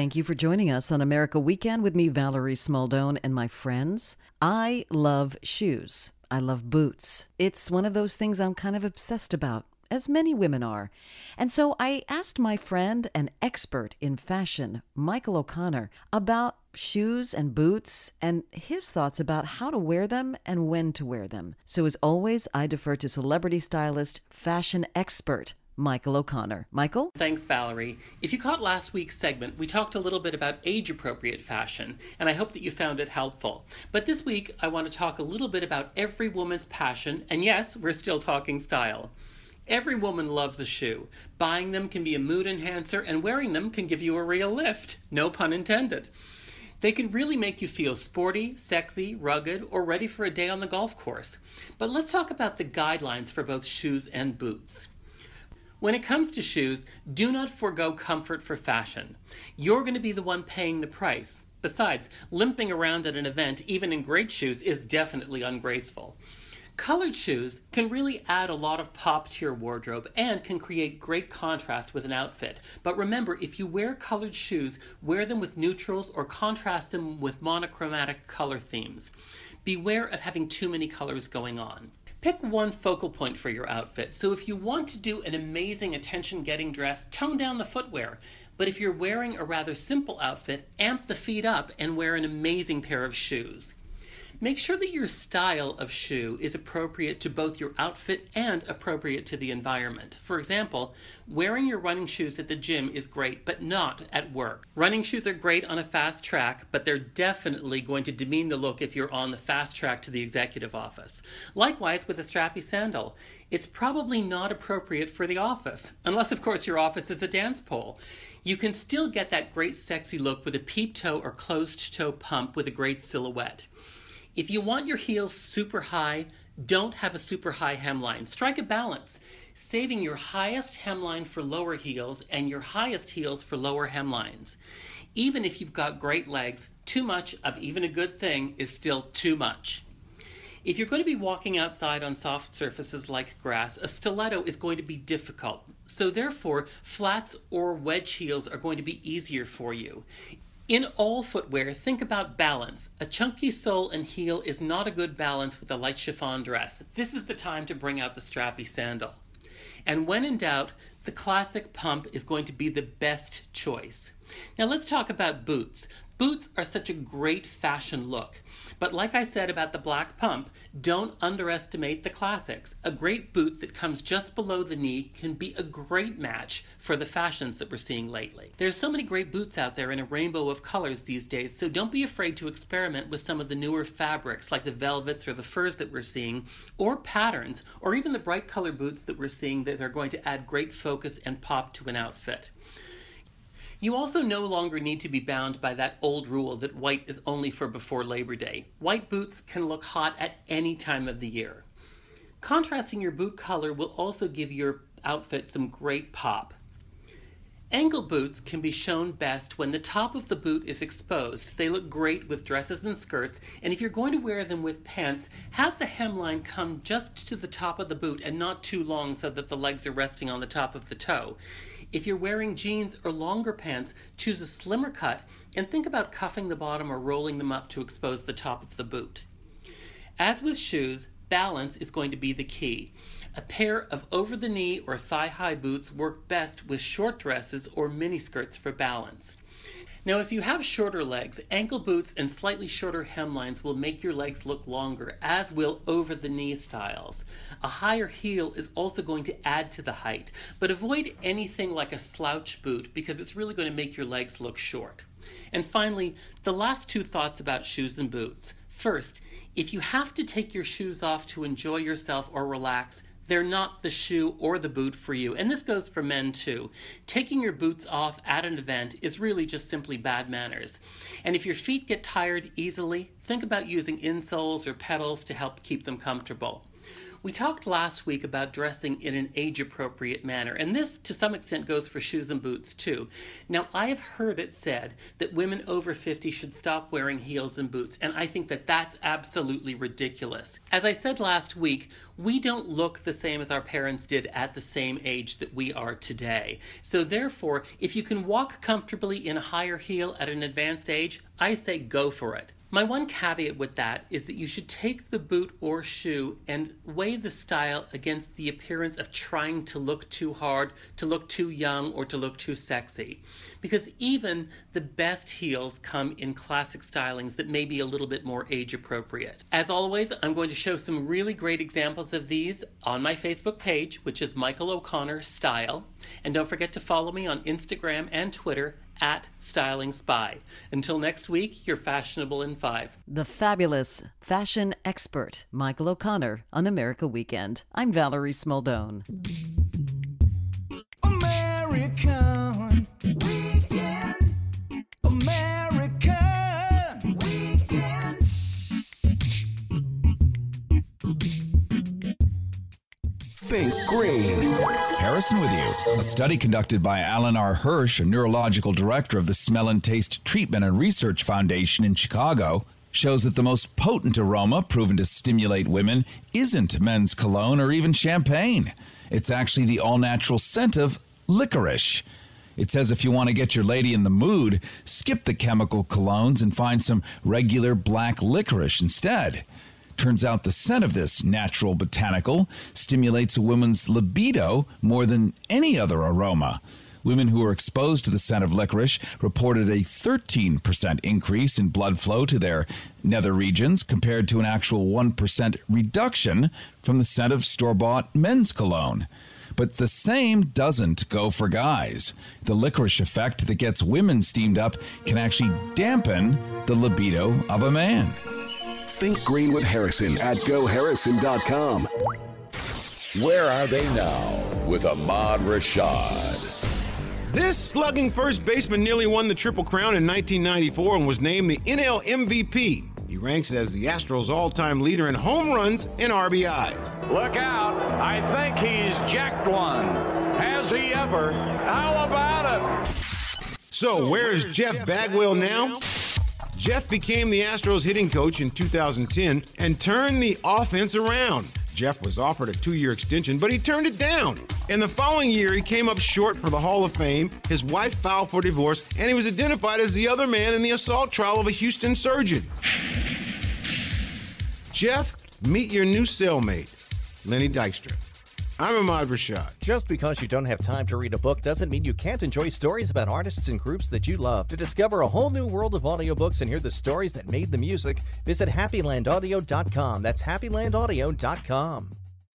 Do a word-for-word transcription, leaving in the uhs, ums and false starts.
Thank you for joining us on America Weekend with me, Valerie Smaldone, and my friends. I love shoes. I love boots. It's one of those things I'm kind of obsessed about, as many women are. And so I asked my friend, an expert in fashion, Michael O'Connor, about shoes and boots and his thoughts about how to wear them and when to wear them. So as always, I defer to celebrity stylist, fashion expert, Michael O'Connor. Michael? Thanks, Valerie. If you caught last week's segment, we talked a little bit about age-appropriate fashion, and I hope that you found it helpful. But this week, I want to talk a little bit about every woman's passion, and yes, we're still talking style. Every woman loves a shoe. Buying them can be a mood enhancer, and wearing them can give you a real lift. No pun intended. They can really make you feel sporty, sexy, rugged, or ready for a day on the golf course. But let's talk about the guidelines for both shoes and boots. When it comes to shoes, do not forego comfort for fashion. You're going to be the one paying the price. Besides, limping around at an event, even in great shoes, is definitely ungraceful. Colored shoes can really add a lot of pop to your wardrobe and can create great contrast with an outfit. But remember, if you wear colored shoes, wear them with neutrals or contrast them with monochromatic color themes. Beware of having too many colors going on. Pick one focal point for your outfit. So if you want to do an amazing attention-getting dress, tone down the footwear. But if you're wearing a rather simple outfit, amp the feet up and wear an amazing pair of shoes. Make sure that your style of shoe is appropriate to both your outfit and appropriate to the environment. For example, wearing your running shoes at the gym is great, but not at work. Running shoes are great on a fast track, but they're definitely going to demean the look if you're on the fast track to the executive office. Likewise with a strappy sandal. It's probably not appropriate for the office, unless of course your office is a dance pole. You can still get that great sexy look with a peep toe or closed toe pump with a great silhouette. If you want your heels super high, don't have a super high hemline. Strike a balance, saving your highest hemline for lower heels and your highest heels for lower hemlines. Even if you've got great legs, too much of even a good thing is still too much. If you're going to be walking outside on soft surfaces like grass, a stiletto is going to be difficult. So therefore, flats or wedge heels are going to be easier for you. In all footwear, think about balance. A chunky sole and heel is not a good balance with a light chiffon dress. This is the time to bring out the strappy sandal. And when in doubt, the classic pump is going to be the best choice. Now let's talk about boots. Boots are such a great fashion look. But like I said about the black pump, don't underestimate the classics. A great boot that comes just below the knee can be a great match for the fashions that we're seeing lately. There's so many great boots out there in a rainbow of colors these days, so don't be afraid to experiment with some of the newer fabrics like the velvets or the furs that we're seeing, or patterns, or even the bright color boots that we're seeing that are going to add great focus and pop to an outfit. You also no longer need to be bound by that old rule that white is only for before Labor Day. White boots can look hot at any time of the year. Contrasting your boot color will also give your outfit some great pop. Ankle boots can be shown best when the top of the boot is exposed. They look great with dresses and skirts, and if you're going to wear them with pants, have the hemline come just to the top of the boot and not too long so that the legs are resting on the top of the toe. If you're wearing jeans or longer pants, choose a slimmer cut and think about cuffing the bottom or rolling them up to expose the top of the boot. As with shoes, balance is going to be the key. A pair of over-the-knee or thigh-high boots work best with short dresses or miniskirts for balance. Now, if you have shorter legs, ankle boots and slightly shorter hemlines will make your legs look longer, as will over-the-knee styles. A higher heel is also going to add to the height, but avoid anything like a slouch boot because it's really going to make your legs look short. And finally, the last two thoughts about shoes and boots. First, if you have to take your shoes off to enjoy yourself or relax, they're not the shoe or the boot for you. And this goes for men too. Taking your boots off at an event is really just simply bad manners. And if your feet get tired easily, think about using insoles or pedals to help keep them comfortable. We talked last week about dressing in an age-appropriate manner, and this, to some extent, goes for shoes and boots, too. Now, I have heard it said that women over fifty should stop wearing heels and boots, and I think that that's absolutely ridiculous. As I said last week, we don't look the same as our parents did at the same age that we are today. So therefore, if you can walk comfortably in a higher heel at an advanced age, I say go for it. My one caveat with that is that you should take the boot or shoe and weigh the style against the appearance of trying to look too hard, to look too young, or to look too sexy. Because even the best heels come in classic stylings that may be a little bit more age appropriate. As always, I'm going to show some really great examples of these on my Facebook page, which is Michael O'Connor Style. And don't forget to follow me on Instagram and Twitter at Styling Spy. Until next week, you're fashionable in five. The fabulous fashion expert, Michael O'Connor, on America Weekend. I'm Valerie Smaldone. American Weekend. American Weekend. Think Green. Harrison with you. A study conducted by Alan R. Hirsch, a neurological director of the Smell and Taste Treatment and Research Foundation in Chicago, shows that the most potent aroma proven to stimulate women isn't men's cologne or even champagne. It's actually the all-natural scent of licorice. It says if you want to get your lady in the mood, skip the chemical colognes and find some regular black licorice instead. Turns out the scent of this natural botanical stimulates a woman's libido more than any other aroma. Women who were exposed to the scent of licorice reported a thirteen percent increase in blood flow to their nether regions compared to an actual one percent reduction from the scent of store-bought men's cologne. But the same doesn't go for guys. The licorice effect that gets women steamed up can actually dampen the libido of a man. Think Green with Harrison at go harrison dot com. Where are they now with Ahmad Rashad? This slugging first baseman nearly won the Triple Crown in nineteen ninety-four and was named the N L M V P. He ranks as the Astros' all-time leader in home runs and R B Is. Look out. I think he's jacked one. Has he ever? How about it? So where is Jeff Bagwell now? Jeff became the Astros hitting coach in two thousand ten and turned the offense around. Jeff was offered a two-year extension, but he turned it down. In the following year, he came up short for the Hall of Fame. His wife filed for divorce, and he was identified as the other man in the assault trial of a Houston surgeon. Jeff, meet your new cellmate, Lenny Dykstra. I'm Ahmad Rashad. Just because you don't have time to read a book doesn't mean you can't enjoy stories about artists and groups that you love. To discover a whole new world of audiobooks and hear the stories that made the music, visit happy land audio dot com. That's happy land audio dot com.